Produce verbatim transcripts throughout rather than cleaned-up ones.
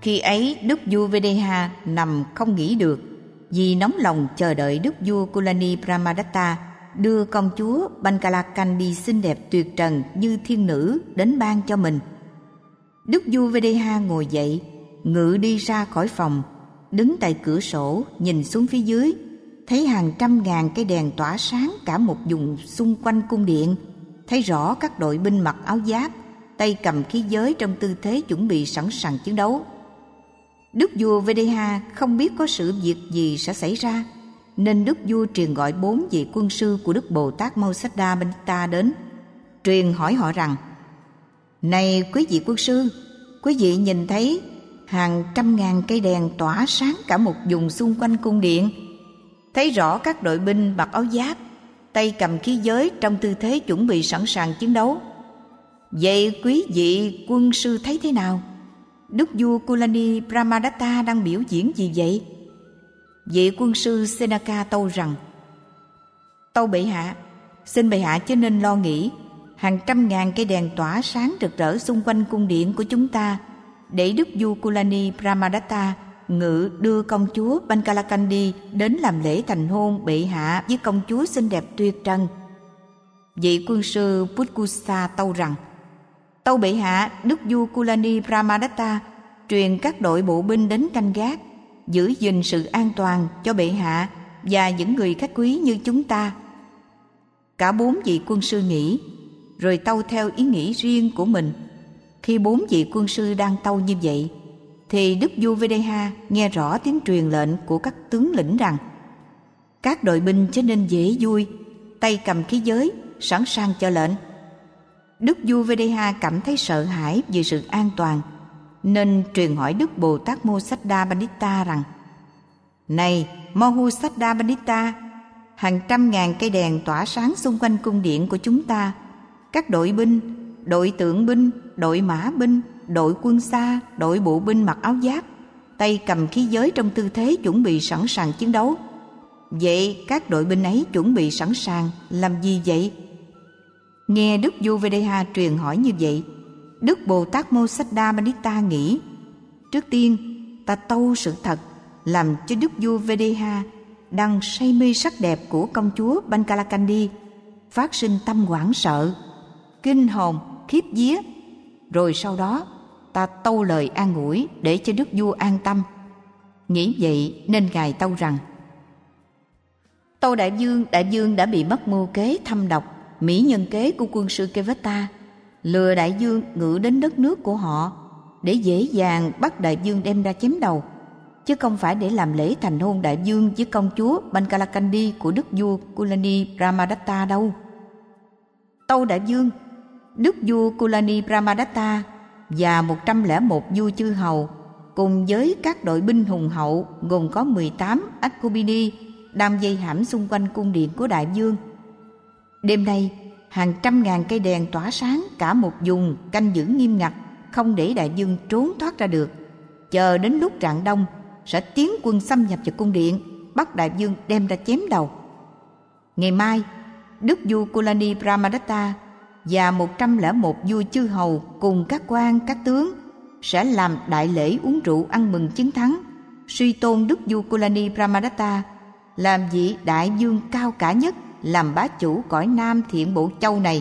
Khi ấy đức vua Videha nằm không nghỉ được, vì nóng lòng chờ đợi đức vua Kulani Brahmadatta đưa công chúa Bankalakandi xinh đẹp tuyệt trần như thiên nữ đến ban cho mình. Đức vua Videha ngồi dậy, ngự đi ra khỏi phòng, đứng tại cửa sổ nhìn xuống phía dưới, thấy hàng trăm ngàn cây đèn tỏa sáng cả một vùng xung quanh cung điện, thấy rõ các đội binh mặc áo giáp, tay cầm khí giới trong tư thế chuẩn bị sẵn sàng chiến đấu. Đức vua Videha không biết có sự việc gì sẽ xảy ra, nên đức vua truyền gọi bốn vị quân sư của Đức Bồ Tát Mausaddha Bandita đến, truyền hỏi họ rằng: Này quý vị quân sư, quý vị nhìn thấy hàng trăm ngàn cây đèn tỏa sáng cả một vùng xung quanh cung điện, thấy rõ các đội binh mặc áo giáp, tay cầm khí giới trong tư thế chuẩn bị sẵn sàng chiến đấu. Vậy quý vị quân sư thấy thế nào? Đức vua Kulani Brahmadatta đang biểu diễn gì vậy? Vị quân sư Senaka tâu rằng: Tâu bệ hạ, xin bệ hạ chớ nên lo nghĩ. Hàng trăm ngàn cây đèn tỏa sáng rực rỡ xung quanh cung điện của chúng ta, để đức vua Kulani Brahmadatta ngự đưa công chúa Bankalakandi đến làm lễ thành hôn bệ hạ với công chúa xinh đẹp tuyệt trần. Vị quân sư Putkusa tâu rằng: Tâu bệ hạ, đức vua Kulani Brahmadatta truyền các đội bộ binh đến canh gác, giữ gìn sự an toàn cho bệ hạ và những người khách quý như chúng ta. Cả bốn vị quân sư nghĩ, rồi tâu theo ý nghĩ riêng của mình. Khi bốn vị quân sư đang tâu như vậy, thì đức vua Videha nghe rõ tiếng truyền lệnh của các tướng lĩnh rằng: Các đội binh trở nên dễ vui, tay cầm khí giới, sẵn sàng cho lệnh. Đức vua Videha cảm thấy sợ hãi về sự an toàn, nên truyền hỏi Đức Bồ Tát Mausaddha Bandita rằng: Này Mausaddha Bandita, hàng trăm ngàn cây đèn tỏa sáng xung quanh cung điện của chúng ta, các đội binh, đội tượng binh, đội mã binh, đội quân xa, đội bộ binh mặc áo giáp, tay cầm khí giới trong tư thế chuẩn bị sẵn sàng chiến đấu. Vậy các đội binh ấy chuẩn bị sẵn sàng làm gì vậy? Nghe đức vua Videha truyền hỏi như vậy, Đức Bồ Tát Mausaddha Bandita nghĩ: Trước tiên ta tâu sự thật, làm cho đức vua Videha đang say mê sắc đẹp của công chúa Bankalakandi phát sinh tâm hoảng sợ, kinh hồn, khiếp vía. Rồi sau đó ta tâu lời an ủi để cho đức vua an tâm. Nghĩ vậy nên ngài tâu rằng: Tâu đại vương, đại vương đã bị mất mưu kế thâm độc, mỹ nhân kế của quân sư Kevata, lừa đại vương ngự đến đất nước của họ để dễ dàng bắt đại vương đem ra chém đầu, chứ không phải để làm lễ thành hôn đại vương với công chúa Bankalakandi của đức vua Kulani Brahmadatta đâu. Tâu đại vương, đức vua Kulani Brahmadatta và một trăm lẻ một vua chư hầu cùng với các đội binh hùng hậu gồm có mười tám Akubini đang dây hãm xung quanh cung điện của đại vương. Đêm nay hàng trăm ngàn cây đèn tỏa sáng cả một vùng, canh giữ nghiêm ngặt, không để đại vương trốn thoát ra được. Chờ đến lúc rạng đông sẽ tiến quân xâm nhập vào cung điện, bắt đại vương đem ra chém đầu. Ngày mai đức vua Kulani Brahmadatta và một trăm lẻ một vua chư hầu cùng các quan các tướng sẽ làm đại lễ uống rượu ăn mừng chiến thắng, suy tôn đức vua Kulani Brahmadatta làm vị đại vương cao cả nhất, làm bá chủ cõi Nam Thiện Bộ Châu này.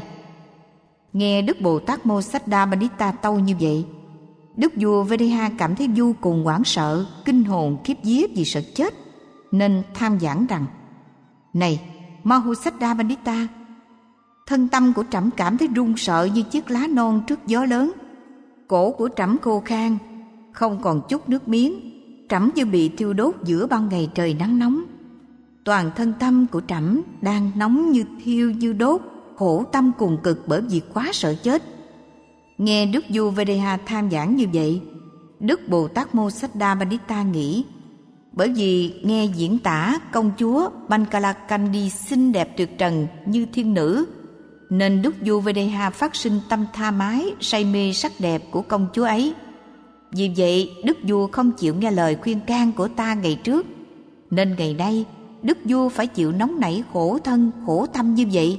Nghe Đức Bồ Tát Mausaddha Bandita tâu như vậy, đức vua Videha cảm thấy vô cùng hoảng sợ, kinh hồn khiếp vía vì sợ chết, nên than vãn rằng: Này Mausaddha Bandita, thân tâm của trẫm cảm thấy run sợ như chiếc lá non trước gió lớn. Cổ của trẫm khô khan, không còn chút nước miếng, trẫm như bị thiêu đốt giữa ban ngày trời nắng nóng. Toàn thân tâm của trẫm đang nóng như thiêu như đốt, khổ tâm cùng cực bởi vì quá sợ chết. Nghe đức vua Videha than vãn như vậy, Đức Bồ Tát Mausaddha Bandita nghĩ: Bởi vì nghe diễn tả công chúa Bankalakandi xinh đẹp tuyệt trần như thiên nữ, nên đức vua Videha phát sinh tâm tha mái, say mê sắc đẹp của công chúa ấy. Vì vậy đức vua không chịu nghe lời khuyên can của ta ngày trước, nên ngày nay đức vua phải chịu nóng nảy khổ thân khổ tâm như vậy.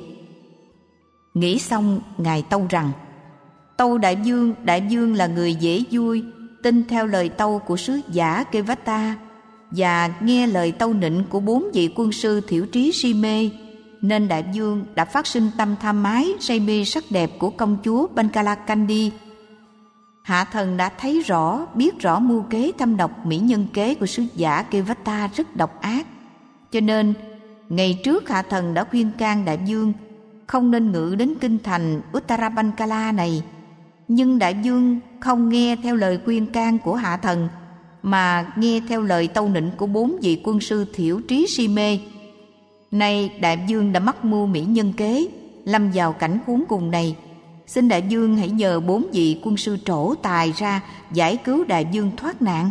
Nghĩ xong, ngài tâu rằng: Tâu đại vương, đại vương là người dễ vui, tin theo lời tâu của sứ giả Kevata và nghe lời tâu nịnh của bốn vị quân sư thiểu trí si mê, nên đại vương đã phát sinh tâm tham ái say mê sắc đẹp của công chúa Bankalakandi. Hạ thần đã thấy rõ, biết rõ mưu kế thâm độc mỹ nhân kế của sứ giả Kevata rất độc ác, cho nên ngày trước hạ thần đã khuyên can đại vương không nên ngự đến kinh thành Uttarabankala này, nhưng đại vương không nghe theo lời khuyên can của hạ thần, mà nghe theo lời tâu nịnh của bốn vị quân sư thiểu trí si mê. Nay đại vương đã mắc mưu mỹ nhân kế, lâm vào cảnh khốn cùng này, xin đại vương hãy nhờ bốn vị quân sư trổ tài ra giải cứu đại vương thoát nạn.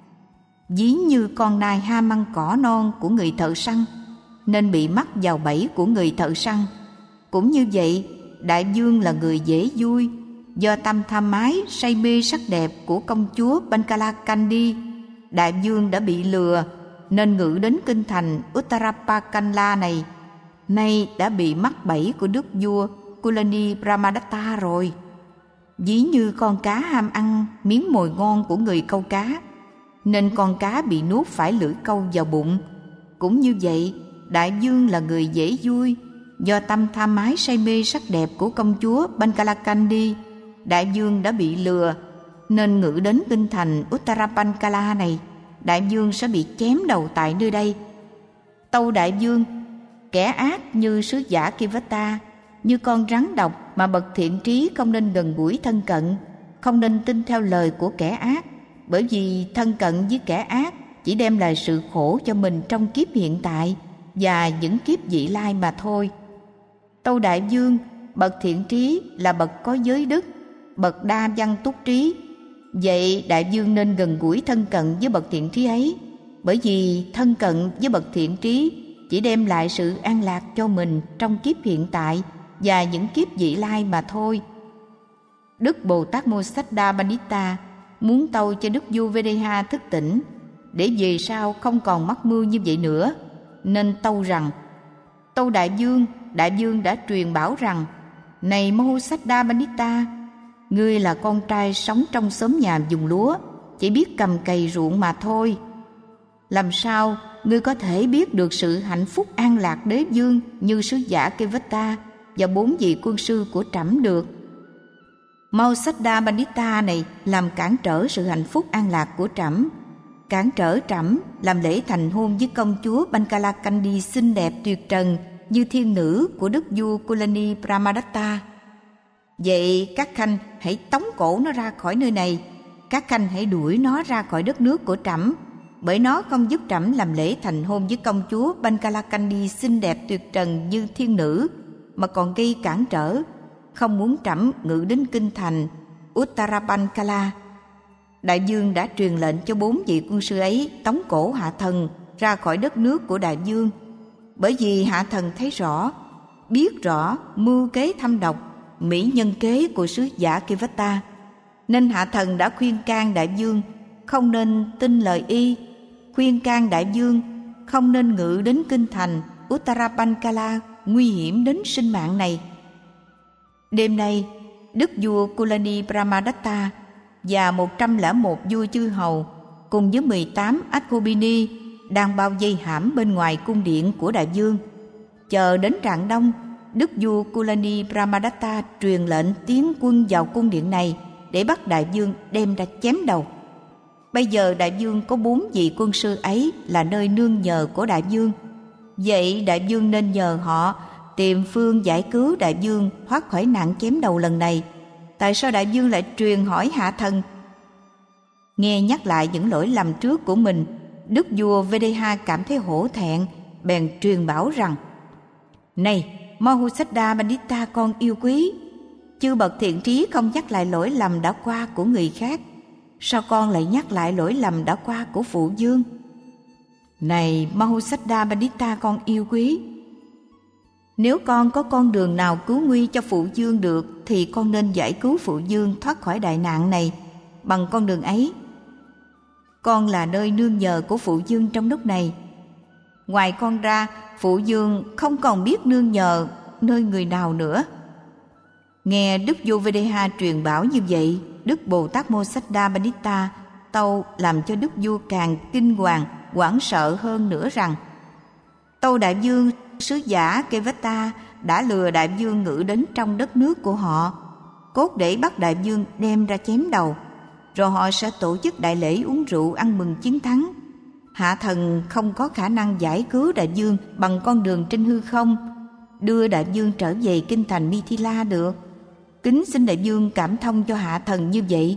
Ví như con nai ham ăn cỏ non của người thợ săn, nên bị mắc vào bẫy của người thợ săn. Cũng như vậy, đại vương là người dễ vui, do tâm tham ái say mê sắc đẹp của công chúa Bankalakandi, đại vương đã bị lừa nên ngự đến kinh thành Uttarapakanla này, nay đã bị mắc bẫy của đức vua Kulani Brahmadatta rồi. Ví như con cá ham ăn miếng mồi ngon của người câu cá, nên con cá bị nuốt phải lưỡi câu vào bụng. Cũng như vậy, đại vương là người dễ vui, do tâm tham ái say mê sắc đẹp của công chúa Bankalakandi, đại vương đã bị lừa nên ngự đến kinh thành Uttarapankala này, đại vương sẽ bị chém đầu tại nơi đây. Tâu đại vương, kẻ ác như sứ giả Kevata, như con rắn độc mà bậc thiện trí không nên gần gũi thân cận, không nên tin theo lời của kẻ ác, bởi vì thân cận với kẻ ác chỉ đem lại sự khổ cho mình trong kiếp hiện tại và những kiếp vị lai mà thôi. Tâu đại vương, bậc thiện trí là bậc có giới đức, bậc đa văn túc trí, vậy đại vương nên gần gũi thân cận với bậc thiện trí ấy, bởi vì thân cận với bậc thiện trí chỉ đem lại sự an lạc cho mình trong kiếp hiện tại và những kiếp vị lai mà thôi. Đức Bồ Tát Mosaddha Bandita muốn tâu cho đức vua Videha thức tỉnh, để về sau không còn mắc mưu như vậy nữa, nên tâu rằng: tâu đại vương, đại vương đã truyền bảo rằng: này Mosaddha Bandita, ngươi là con trai sống trong xóm nhà vùng lúa, chỉ biết cầm cày ruộng mà thôi. Làm sao ngươi có thể biết được sự hạnh phúc an lạc đế vương như sứ giả Kevata và bốn vị quân sư của trẫm được? Mosaddha Bandita này làm cản trở sự hạnh phúc an lạc của trẫm, cản trở trẫm làm lễ thành hôn với công chúa Bankalakandi xinh đẹp tuyệt trần như thiên nữ của đức vua Kulani Brahmadatta. Vậy các khanh hãy tống cổ nó ra khỏi nơi này, các khanh hãy đuổi nó ra khỏi đất nước của trẫm, bởi nó không giúp trẫm làm lễ thành hôn với công chúa Bankalakandi xinh đẹp tuyệt trần như thiên nữ, mà còn gây cản trở, không muốn trẫm ngự đến kinh thành Uttarapankala. Đại vương đã truyền lệnh cho bốn vị quân sư ấy tống cổ hạ thần ra khỏi đất nước của đại vương, bởi vì hạ thần thấy rõ, biết rõ mưu kế thâm độc, mỹ nhân kế của sứ giả Kevata, nên hạ thần đã khuyên can đại vương không nên tin lời y, khuyên can đại vương không nên ngự đến kinh thành Uttarapankala nguy hiểm đến sinh mạng này. Đêm nay, đức vua Kulani Brahmadatta và một trăm lẻ một vua chư hầu cùng với mười tám Akubini đang bao vây hãm bên ngoài cung điện của đại vương. Chờ đến rạng đông, đức vua Kulani Brahmadatta truyền lệnh tiến quân vào cung điện này để bắt đại vương đem ra chém đầu. Bây giờ đại vương có bốn vị quân sư ấy là nơi nương nhờ của đại vương, vậy đại vương nên nhờ họ tìm phương giải cứu đại vương thoát khỏi nạn chém đầu lần này. Tại sao đại vương lại truyền hỏi hạ thần? Nghe nhắc lại những lỗi lầm trước của mình, đức vua Videha cảm thấy hổ thẹn, bèn truyền bảo rằng: này Mosaddha Bandita con yêu quý, chư bậc thiện trí không nhắc lại lỗi lầm đã qua của người khác, sao con lại nhắc lại lỗi lầm đã qua của phụ vương? Này Mosaddha Bandita con yêu quý, nếu con có con đường nào cứu nguy cho phụ vương được thì con nên giải cứu phụ vương thoát khỏi đại nạn này bằng con đường ấy. Con là nơi nương nhờ của phụ vương trong lúc này. Ngoài con ra, phụ vương không còn biết nương nhờ nơi người nào nữa. Nghe đức vua Videha truyền bảo như vậy, đức Bồ Tát Mosaddha Bandita Tâu làm cho đức vua càng kinh hoàng, hoảng sợ hơn nữa rằng: Tâu đại vương, sứ giả Kevetta đã lừa đại vương ngự đến trong đất nước của họ, cốt để bắt đại vương đem ra chém đầu, rồi họ sẽ tổ chức đại lễ uống rượu ăn mừng chiến thắng. Hạ thần không có khả năng giải cứu đại vương bằng con đường trên hư không, đưa đại vương trở về kinh thành Mithila được. Kính xin đại vương cảm thông cho hạ thần như vậy.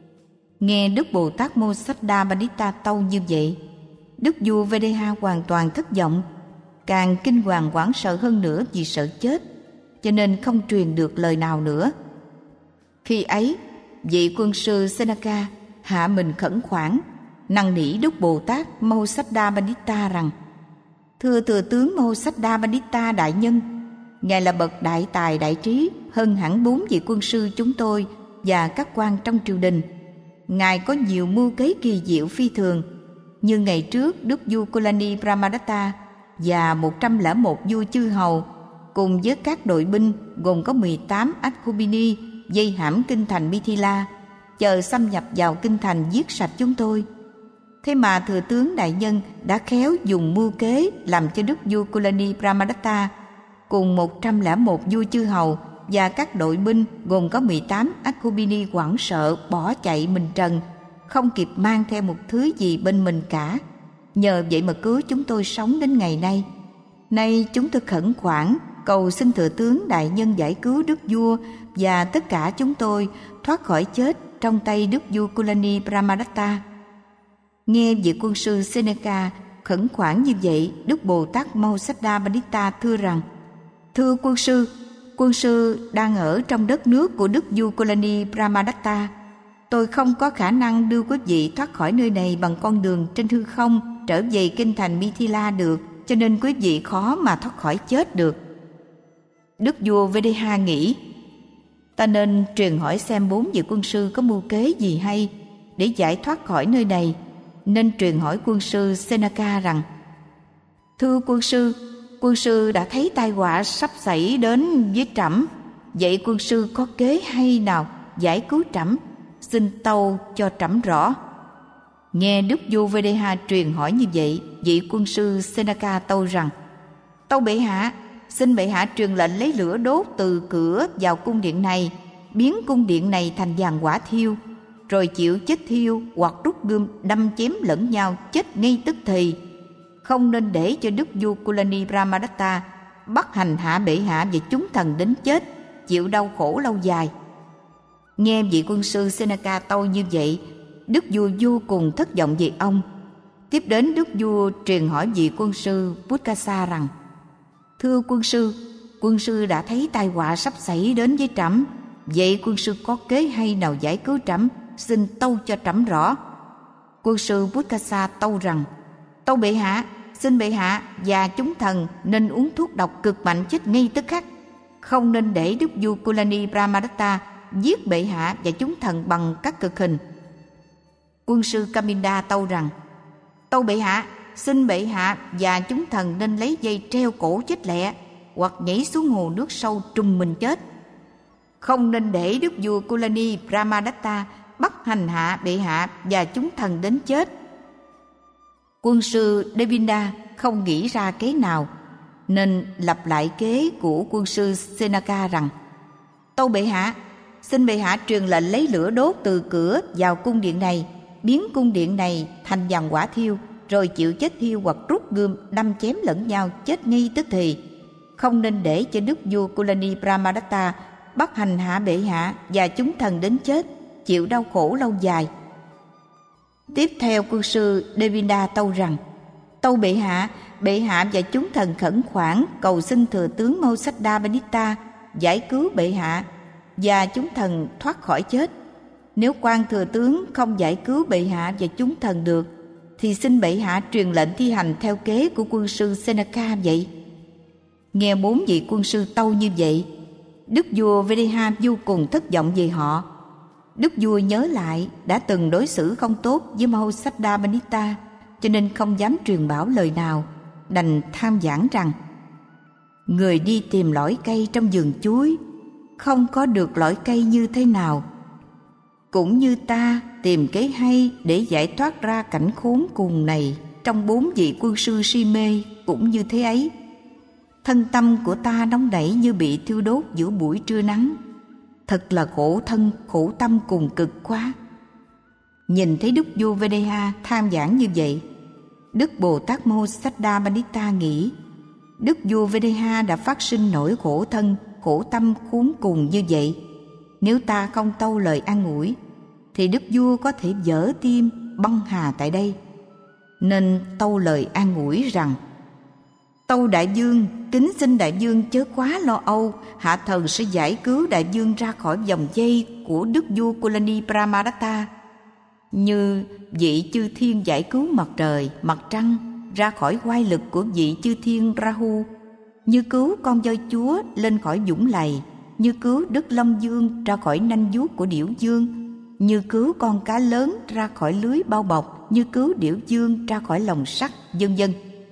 Nghe Đức Bồ Tát Mô Sách Đa Ba Đít Ta tâu như vậy, Đức vua Vedeha hoàn toàn thất vọng, càng kinh hoàng hoảng sợ hơn nữa vì sợ chết, cho nên không truyền được lời nào nữa. Khi ấy, vị quân sư Senaka hạ mình khẩn khoản, năn nỉ Đức Bồ Tát Mô Sách Đa Ba Đít Ta rằng: Thưa thừa tướng Mô Sách Đa Ba Đít Ta đại nhân, ngài là bậc đại tài đại trí, hơn hẳn bốn vị quân sư chúng tôi và các quan trong triều đình. Ngài có nhiều mưu kế kỳ diệu phi thường, như ngày trước Đức vua Kulani Brahmadatta và một trăm lẻ một vua chư hầu cùng với các đội binh gồm có mười tám Akubini dây hãm kinh thành Mithila, chờ xâm nhập vào kinh thành giết sạch chúng tôi. Thế mà thừa tướng đại nhân đã khéo dùng mưu kế làm cho Đức vua Kulani Brahmadatta cùng một trăm lẻ một vua chư hầu và các đội binh gồm có mười tám Akubini hoảng sợ bỏ chạy mình trần, không kịp mang theo một thứ gì bên mình cả. Nhờ vậy mà cứu chúng tôi sống đến ngày nay. Nay chúng tôi khẩn khoản cầu xin thừa tướng đại nhân giải cứu đức vua và tất cả chúng tôi thoát khỏi chết trong tay đức vua Kulani Brahmadatta. Nghe vị quân sư Seneca khẩn khoản như vậy, Đức Bồ Tát Mô Sách Đa Ba Đít Ta thưa rằng: Thưa quân sư, quân sư đang ở trong đất nước của đức vua Kulani Brahmadatta. Tôi không có khả năng đưa quý vị thoát khỏi nơi này bằng con đường trên hư không trở về kinh thành Mithila được, cho nên quý vị khó mà thoát khỏi chết được. Đức vua Vedeha nghĩ: Ta nên truyền hỏi xem bốn vị quân sư có mưu kế gì hay để giải thoát khỏi nơi này, nên truyền hỏi quân sư Senaka rằng: Thưa quân sư, quân sư đã thấy tai họa sắp xảy đến với trẫm, vậy quân sư có kế hay nào giải cứu trẫm, xin tâu cho trẫm rõ. Nghe đức vua Vedeha truyền hỏi như vậy, vị quân sư Senaka tâu rằng: Tâu bệ hạ, xin bệ hạ truyền lệnh lấy lửa đốt từ cửa vào cung điện này, biến cung điện này thành giàn hỏa thiêu, rồi chịu chết thiêu hoặc rút gươm đâm chém lẫn nhau chết ngay tức thì. Không nên để cho đức vua Kulani Brahmadatta bắt hành hạ bệ hạ và chúng thần đến chết, chịu đau khổ lâu dài. Nghe vị quân sư Senaka tâu như vậy, đức vua vô cùng thất vọng về ông. Tiếp đến đức vua truyền hỏi vị quân sư Putkasa rằng: Thưa quân sư, quân sư đã thấy tai họa sắp xảy đến với trẫm, vậy quân sư có kế hay nào giải cứu trẫm, xin tâu cho trẫm rõ. Quân sư Putkasa tâu rằng: Tâu bệ hạ, xin bệ hạ và chúng thần nên uống thuốc độc cực mạnh chết ngay tức khắc, không nên để đức vua Kulani Brahmadatta giết bệ hạ và chúng thần bằng các cực hình. Quân sư Kaminda tâu rằng: Tâu bệ hạ, xin bệ hạ và chúng thần nên lấy dây treo cổ chết lẹ, hoặc nhảy xuống hồ nước sâu trùng mình chết. Không nên để đức vua Kulani Brahmadatta bắt hành hạ bệ hạ và chúng thần đến chết. Quân sư Devinda không nghĩ ra kế nào, nên lặp lại kế của quân sư Senaka rằng: Tâu bệ hạ, xin bệ hạ truyền lệnh lấy lửa đốt từ cửa vào cung điện này, biến cung điện này thành giàn hỏa thiêu, rồi chịu chết thiêu hoặc rút gươm đâm chém lẫn nhau chết ngay tức thì. Không nên để cho đức vua Kulani Brahmadatta bắt hành hạ bệ hạ và chúng thần đến chết, chịu đau khổ lâu dài. Tiếp theo quân sư Devinda tâu rằng: Tâu bệ hạ, bệ hạ và chúng thần khẩn khoản cầu xin thừa tướng Mô Sách Đa Ba Đít Ta giải cứu bệ hạ và chúng thần thoát khỏi chết. Nếu quan thừa tướng không giải cứu bệ hạ và chúng thần được, thì xin bệ hạ truyền lệnh thi hành theo kế của quân sư Senaka vậy. Nghe bốn vị quân sư tâu như vậy, đức vua Vedeha vô cùng thất vọng về họ. Đức vua nhớ lại đã từng đối xử không tốt với Mô Sách Đa Ba Đít Ta, cho nên không dám truyền bảo lời nào, đành tham giảng rằng: Người đi tìm lõi cây trong vườn chuối, không có được lõi cây như thế nào. cũng như ta tìm kế hay để giải thoát ra cảnh khốn cùng này trong bốn vị quân sư si mê cũng như thế ấy. Thân tâm của ta nóng nảy như bị thiêu đốt giữa buổi trưa nắng. Thật là khổ thân, khổ tâm cùng cực quá. Nhìn thấy Đức vua Vedeha tham giảng như vậy, Đức Bồ Tát Mô Saddha Bandita nghĩ, Đức vua Vedeha đã phát sinh nỗi khổ thân, khổ tâm khốn cùng như vậy. Nếu ta không tâu lời an ủi, thì Đức vua có thể vỡ tim, băng hà tại đây. Nên tâu lời an ủi rằng, tâu đại vương, kính xin đại vương chớ quá lo âu, hạ thần sẽ giải cứu đại vương ra khỏi vòng dây của Đức vua Kulani Brahmadatta, như vị chư thiên giải cứu mặt trời, mặt trăng ra khỏi oai lực của vị chư thiên Rahu, như cứu con voi chúa lên khỏi dũng lầy, như cứu Đức Long Dương ra khỏi nanh vuốt của Điểu Dương, như cứu con cá lớn ra khỏi lưới bao bọc, như cứu Điểu Dương ra khỏi lồng sắt, vân vân.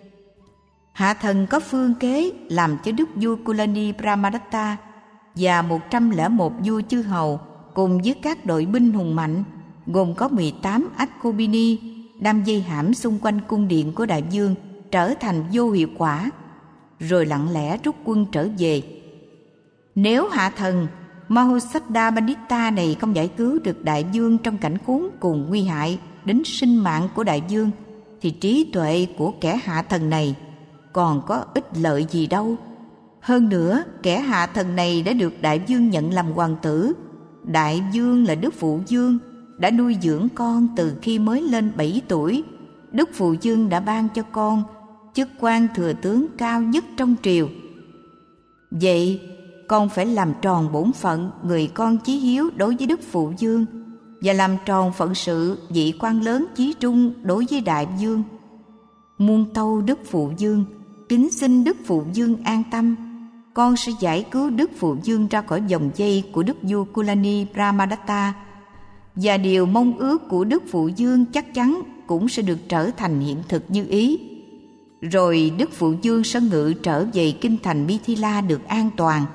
Hạ thần có phương kế làm cho Đức vua Kulani Brahmadatta và một trăm lẻ một vua chư hầu cùng với các đội binh hùng mạnh, gồm có mười tám Akobini đang dây hãm xung quanh cung điện của đại vương, trở thành vô hiệu quả, rồi lặng lẽ rút quân trở về. Nếu hạ thần Mahosaddha Bandita này không giải cứu được đại vương trong cảnh khốn cùng nguy hại đến sinh mạng của đại vương, thì trí tuệ của kẻ hạ thần này còn có ích lợi gì đâu. Hơn nữa, kẻ hạ thần này đã được đại vương nhận làm hoàng tử. Đại vương là Đức Phụ Vương, đã nuôi dưỡng con từ khi mới lên bảy tuổi. Đức Phụ Vương đã ban cho con chức quan thừa tướng cao nhất trong triều. Vậy con phải làm tròn bổn phận người con chí hiếu đối với Đức Phụ Vương, và làm tròn phận sự vị quan lớn chí trung đối với đại vương. Muôn tâu Đức Phụ Vương, kính xin Đức Phụ Vương an tâm, con sẽ giải cứu Đức Phụ Vương ra khỏi vòng dây của Đức vua Kulani Brahmadatta, và điều mong ước của Đức Phụ Vương chắc chắn cũng sẽ được trở thành hiện thực như ý. Rồi Đức Phụ Vương sẽ ngự trở về kinh thành Mithila được an toàn.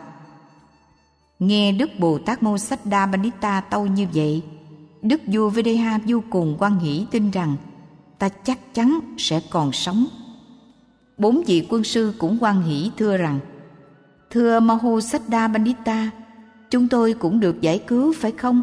Nghe Đức Bồ Tát Mô Saddha Bandita tâu như vậy, Đức vua Vedeha vô cùng hoan hỷ, tin rằng ta chắc chắn sẽ còn sống. Bốn vị quân sư cũng hoan hỷ thưa rằng, thưa Mahosaddha Bandita, chúng tôi cũng được giải cứu phải không?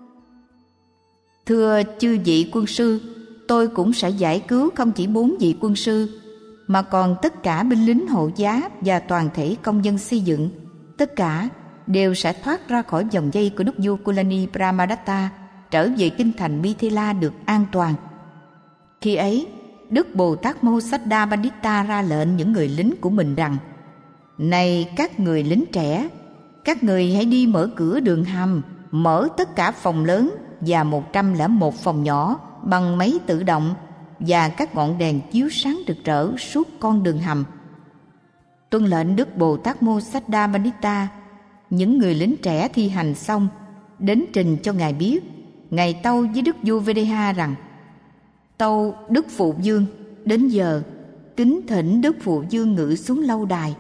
Thưa chư vị quân sư, tôi cũng sẽ giải cứu không chỉ bốn vị quân sư, mà còn tất cả binh lính hộ giá và toàn thể công dân xây dựng. Tất cả đều sẽ thoát ra khỏi vòng dây của Đức vua Kulani Brahmadatta, trở về kinh thành Mithila được an toàn. Khi ấy, Đức Bồ Tát Mô Saddha Bandita ra lệnh những người lính của mình rằng, này các người lính trẻ, các người hãy đi mở cửa đường hầm, mở tất cả phòng lớn và một trăm lẻ một phòng nhỏ bằng máy tự động, và các ngọn đèn chiếu sáng rực rỡ suốt con đường hầm. Tuân lệnh Đức Bồ Tát Mô Saddha Bandita, những người lính trẻ thi hành xong, đến trình cho ngài biết. Ngài tâu với Đức vua Vedeha rằng, tâu Đức Phụ Vương, đến giờ kính thỉnh Đức Phụ Vương ngự xuống lâu đài.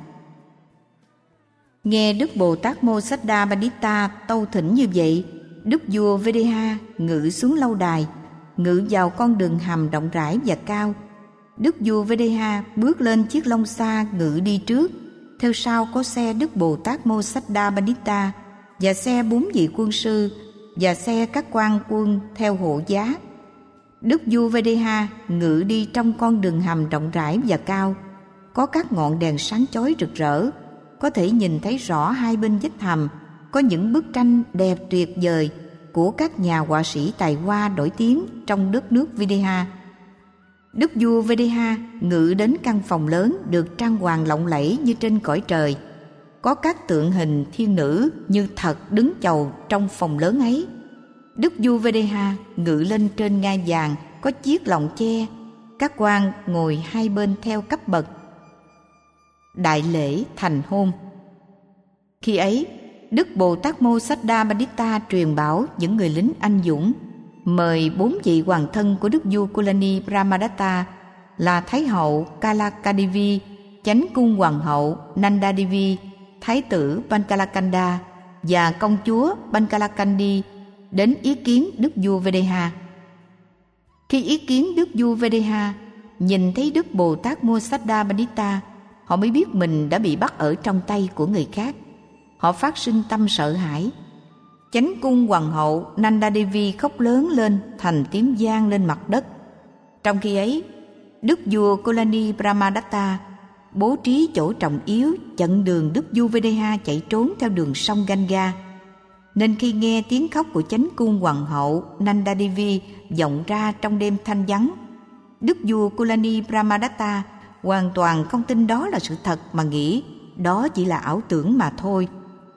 Nghe Đức Bồ Tát Mô Saddha Bandita tâu thỉnh như vậy, Đức vua Vedeha ngự xuống lâu đài, ngự vào con đường hầm rộng rãi và cao. Đức vua Vedeha bước lên chiếc long xa ngự đi trước, theo sau có xe Đức Bồ Tát Mô Saddha Bandita và xe bốn vị quân sư và xe các quan quân theo hộ giá. Đức vua Vedeha ngự đi trong con đường hầm rộng rãi và cao, có các ngọn đèn sáng chói rực rỡ, có thể nhìn thấy rõ hai bên vách hầm có những bức tranh đẹp tuyệt vời của các nhà họa sĩ tài hoa nổi tiếng trong đất nước Videha. Đức vua Vedeha ngự đến căn phòng lớn được trang hoàng lộng lẫy như trên cõi trời, có các tượng hình thiên nữ như thật đứng chầu trong phòng lớn ấy. Đức vua Vedeha ngự lên trên ngai vàng có chiếc lọng che, các quan ngồi hai bên theo cấp bậc. Đại lễ thành hôn. Khi ấy, Đức Bồ Tát Mô Saddha Bandita truyền bảo những người lính anh dũng, mời bốn vị hoàng thân của Đức vua Kulani Brahmadatta là Thái hậu Kalakadevi, Chánh cung hoàng hậu Nandadevi, Thái tử Bankalakanda và công chúa Bankalakandi đến ý kiến Đức vua Videha. Khi ý kiến Đức vua Videha nhìn thấy Đức Bồ Tát Mosaddha Bandita, họ mới biết mình đã bị bắt ở trong tay của người khác. Họ phát sinh tâm sợ hãi. Chánh cung hoàng hậu Nanda Devi khóc lớn lên thành tiếng vang lên mặt đất. Trong khi ấy, Đức vua Kulani Brahmadatta bố trí chỗ trọng yếu chặn đường Đức vua Videha chạy trốn theo đường sông Ganga. Nên khi nghe tiếng khóc của chánh cung hoàng hậu Nanda Devi vọng ra trong đêm thanh vắng, Đức vua Kulani Brahmadatta hoàn toàn không tin đó là sự thật mà nghĩ đó chỉ là ảo tưởng mà thôi.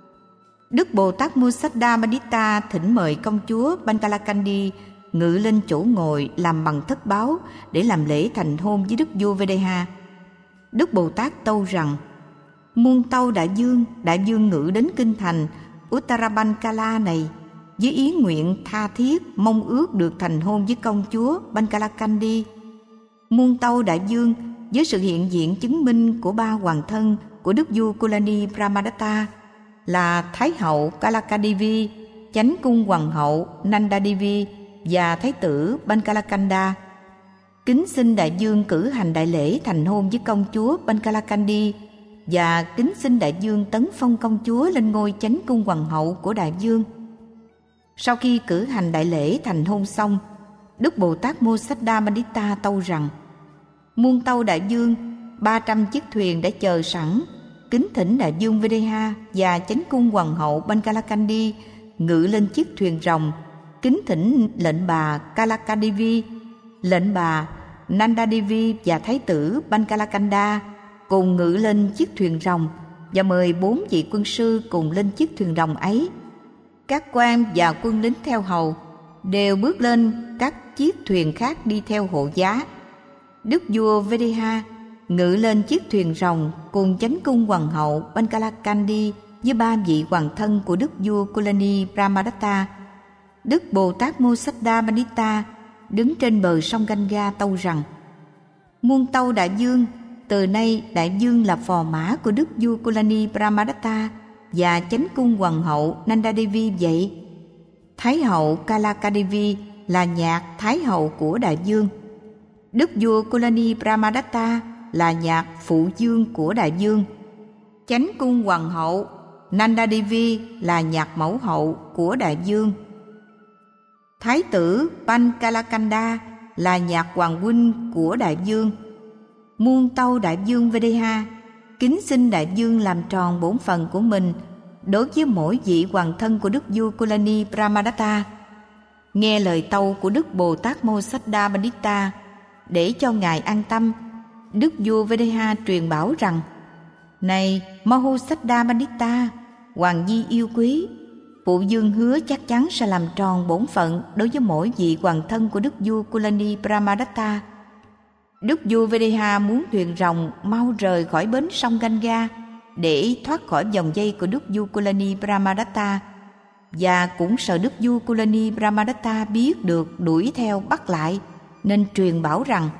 Đức Bồ Tát Mosaddha Bandita thỉnh mời công chúa Bankalakandi ngự lên chỗ ngồi làm bằng thất báo để làm lễ thành hôn với Đức vua Videha. Đức Bồ Tát tâu rằng: Muôn tâu đại vương, đại vương ngự đến kinh thành Uttarabankala này với ý nguyện tha thiết mong ước được thành hôn với công chúa Bankalakandi. Muôn tâu đại vương với sự hiện diện chứng minh của ba hoàng thân của Đức vua Kulani Brahmadatta là Thái hậu Kalakadevi, chánh cung hoàng hậu Nanda Devi và Thái tử Bankalakanda, kính xin đại vương cử hành đại lễ thành hôn với công chúa Bankalakandi và kính xin đại vương tấn phong công chúa lên ngôi chánh cung hoàng hậu của đại vương. Sau khi cử hành đại lễ thành hôn xong, Đức Bồ Tát Mosaddha Bandita tâu rằng: Muôn tâu đại vương, ba trăm chiếc thuyền đã chờ sẵn, kính thỉnh đại vương Videha và chánh cung hoàng hậu Bankalakandi ngự lên chiếc thuyền rồng, kính thỉnh lệnh bà Kalakadevi, lệnh bà Nanda Devi và thái tử Bankalakanda cùng ngự lên chiếc thuyền rồng và mời bốn vị quân sư cùng lên chiếc thuyền rồng ấy. Các quan và quân lính theo hầu đều bước lên các chiếc thuyền khác đi theo hộ giá. Đức vua Videha ngự lên chiếc thuyền rồng cùng chánh cung hoàng hậu Bankalakandi với ba vị hoàng thân của Đức vua Kulani Brahmadatta. Đức Bồ Tát Mosaddha Bandita đứng trên bờ sông Ganga tâu rằng: Muôn tâu đại vương, từ nay đại vương là phò mã của Đức vua Kulani Brahmadatta và chánh cung hoàng hậu Nanda Devi vậy. Thái hậu Kalakadevi là nhạc thái hậu của đại vương. Đức vua Kulani Brahmadatta là nhạc phụ vương của đại vương. Chánh cung hoàng hậu Nanda Devi là nhạc mẫu hậu của đại vương. Thái tử Bankalakanda là nhạc hoàng huynh của đại vương. Muôn tâu đại vương Videha, kính xin đại vương làm tròn bổn phận của mình đối với mỗi vị hoàng thân của Đức vua Kulani Brahmadatta. Nghe lời tâu của Đức Bồ Tát Mosaddha Bandita, để cho ngài an tâm, Đức vua Videha truyền bảo rằng: Này Mosaddha Bandita, hoàng di yêu quý, phụ vương hứa chắc chắn sẽ làm tròn bổn phận đối với mỗi vị hoàng thân của Đức vua Kulani Brahmadatta. Đức vua Videha muốn thuyền rồng mau rời khỏi bến sông Ganga để thoát khỏi vòng dây của Đức vua Kulani Brahmadatta, và cũng sợ Đức vua Kulani Brahmadatta biết được đuổi theo bắt lại, nên truyền bảo rằng: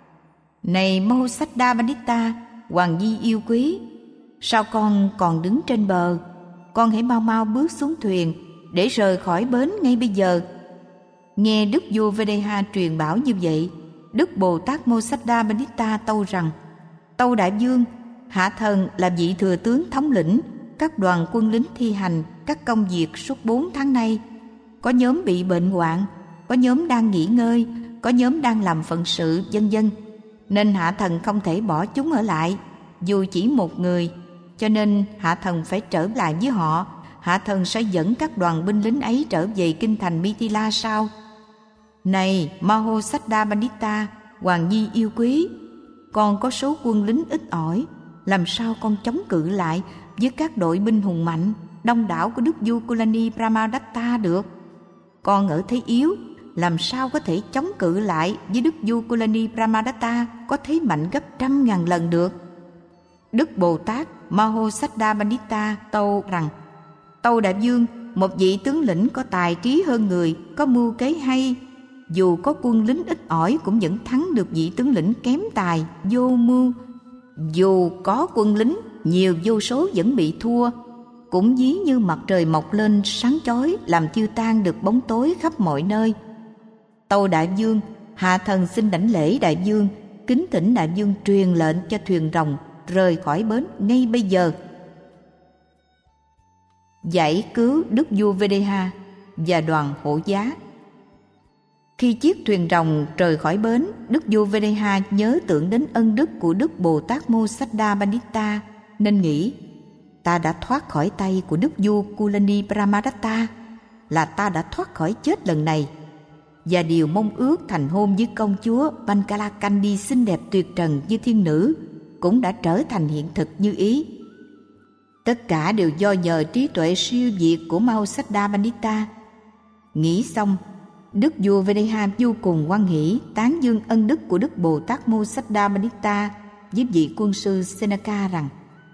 Này Mosaddha Bandita, hoàng di yêu quý, sao con còn đứng trên bờ? Con hãy mau mau bước xuống thuyền để rời khỏi bến ngay bây giờ. Nghe Đức vua Videha truyền bảo như vậy, Đức Bồ Tát Mosaddha Bandita tâu rằng: Tâu đại vương, hạ thần là vị thừa tướng thống lĩnh các đoàn quân lính thi hành các công việc suốt bốn tháng nay. Có nhóm bị bệnh hoạn, có nhóm đang nghỉ ngơi, có nhóm đang làm phận sự, vân vân. Nên hạ thần không thể bỏ chúng ở lại, dù chỉ một người, cho nên hạ thần phải trở lại với họ. Hạ thần sẽ dẫn các đoàn binh lính ấy trở về kinh thành Mithila sao? Này Mosaddha Bandita, hoàng nhi yêu quý, con có số quân lính ít ỏi, làm sao con chống cự lại với các đội binh hùng mạnh đông đảo của Đức vua Kulani Brahmadatta được? Con ở thế yếu, làm sao có thể chống cự lại với Đức vua Kulani Brahmadatta có thế mạnh gấp trăm ngàn lần được? Đức Bồ Tát Mosaddha Bandita tâu rằng: Tâu đại vương, một vị tướng lĩnh có tài trí hơn người, có mưu kế hay, dù có quân lính ít ỏi cũng vẫn thắng được vị tướng lĩnh kém tài, vô mưu. Dù có quân lính nhiều vô số vẫn bị thua. cũng ví như mặt trời mọc lên sáng chói làm tiêu tan được bóng tối khắp mọi nơi. Tâu đại vương, hạ thần xin đảnh lễ đại vương, kính thỉnh đại vương truyền lệnh cho thuyền rồng rời khỏi bến ngay bây giờ. Giải cứu đức vua Videha và đoàn hộ giá. Khi chiếc thuyền rồng rời khỏi bến, đức vua Videha nhớ tưởng đến ân đức của đức Bồ Tát Mô Saddha Bandita nên nghĩ: ta đã thoát khỏi tay của đức vua Kulani Brahmadatta, là ta đã thoát khỏi chết lần này, và điều mong ước thành hôn với công chúa Bankalakandi xinh đẹp tuyệt trần như thiên nữ cũng đã trở thành hiện thực như ý. Tất cả đều do nhờ trí tuệ siêu việt của Mahasaddha Bandita. Nghĩ xong, đức vua Videha vô cùng hoan hỷ tán dương ân đức của đức Bồ Tát Mô Saddha Bandita với vị quân sư Senaka rằng: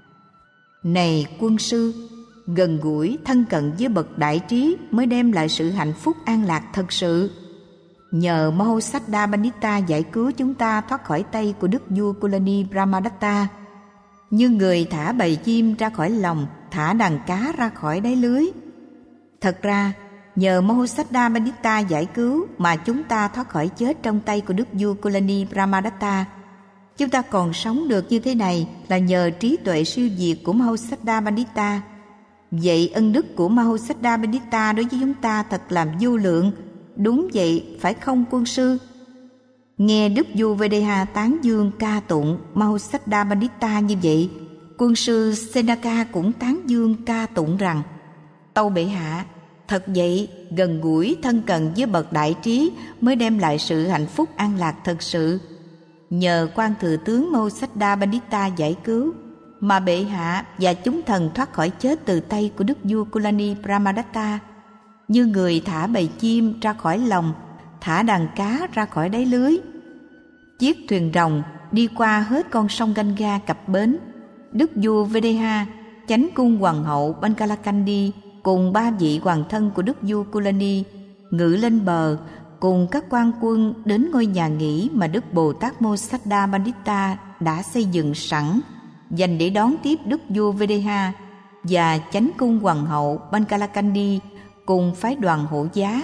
này quân sư, gần gũi thân cận với bậc đại trí mới đem lại sự hạnh phúc an lạc thật sự. Nhờ Mahasaddha Bandita giải cứu chúng ta thoát khỏi tay của đức vua Kulani Brahmadatta, như người thả bầy chim ra khỏi lồng, thả đàn cá ra khỏi đáy lưới. Thật ra, nhờ Mahasaddha Bandita giải cứu mà chúng ta thoát khỏi chết trong tay của đức vua Kulani Brahmadatta. Chúng ta còn sống được như thế này là nhờ trí tuệ siêu việt của Mahasaddha Bandita. Vậy ân đức của Mahasaddha Bandita đối với chúng ta thật làm vô lượng. Đúng vậy, phải không quân sư? Nghe đức vua Videha tán dương ca tụng Mahasaddha Bandita như vậy, quân sư Senaka cũng tán dương ca tụng rằng: tâu bệ hạ, thật vậy, gần gũi thân cận với bậc đại trí mới đem lại sự hạnh phúc an lạc thật sự. Nhờ quan thừa tướng Mahasaddha Bandita giải cứu mà bệ hạ và chúng thần thoát khỏi chết từ tay của đức vua Kulani Brahmadatta, như người thả bầy chim ra khỏi lồng, thả đàn cá ra khỏi đáy lưới. Chiếc thuyền rồng đi qua hết con sông Ganga cập bến. Đức vua Videha, chánh cung hoàng hậu Bankalakandi cùng ba vị hoàng thân của đức vua Kulani ngự lên bờ cùng các quan quân đến ngôi nhà nghỉ mà đức Bồ Tát Mô Saddha Bandita đã xây dựng sẵn dành để đón tiếp đức vua Videha và chánh cung hoàng hậu Bankalakandi cùng phái đoàn hộ giá.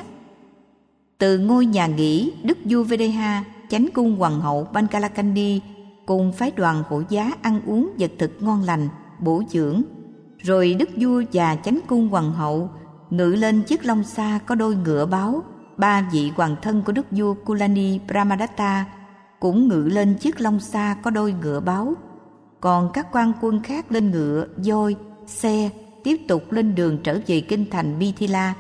Từ ngôi nhà nghỉ, đức vua Videha, chánh cung hoàng hậu Bankalakandi cùng phái đoàn hộ giá ăn uống vật thực ngon lành, bổ dưỡng. Rồi đức vua và chánh cung hoàng hậu ngự lên chiếc long xa có đôi ngựa báo. Ba vị hoàng thân của đức vua Kulani Brahmadatta cũng ngự lên chiếc long xa có đôi ngựa báo. Còn các quan quân khác lên ngựa, voi, xe, tiếp tục lên đường trở về kinh thành Mithila.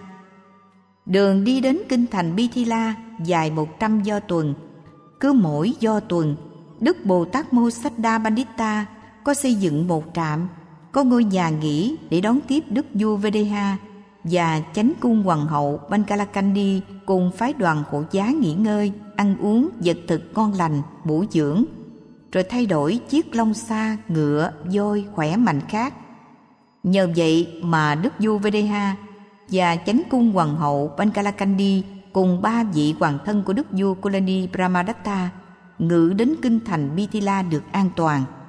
Đường đi đến kinh thành Mithila dài một trăm do tuần. Cứ mỗi do tuần, đức Bồ Tát Mô Saddha Bandita có xây dựng một trạm, có ngôi nhà nghỉ để đón tiếp đức vua Videha và chánh cung hoàng hậu Bankalakandi cùng phái đoàn hộ giá nghỉ ngơi, ăn uống vật thực ngon lành, bổ dưỡng, rồi thay đổi chiếc long xa, ngựa, voi khỏe mạnh khác. Nhờ vậy mà đức vua Videha và chánh cung hoàng hậu Bankalakandi cùng ba vị hoàng thân của đức vua Kulani Brahmadatta ngự đến kinh thành Mithila được an toàn.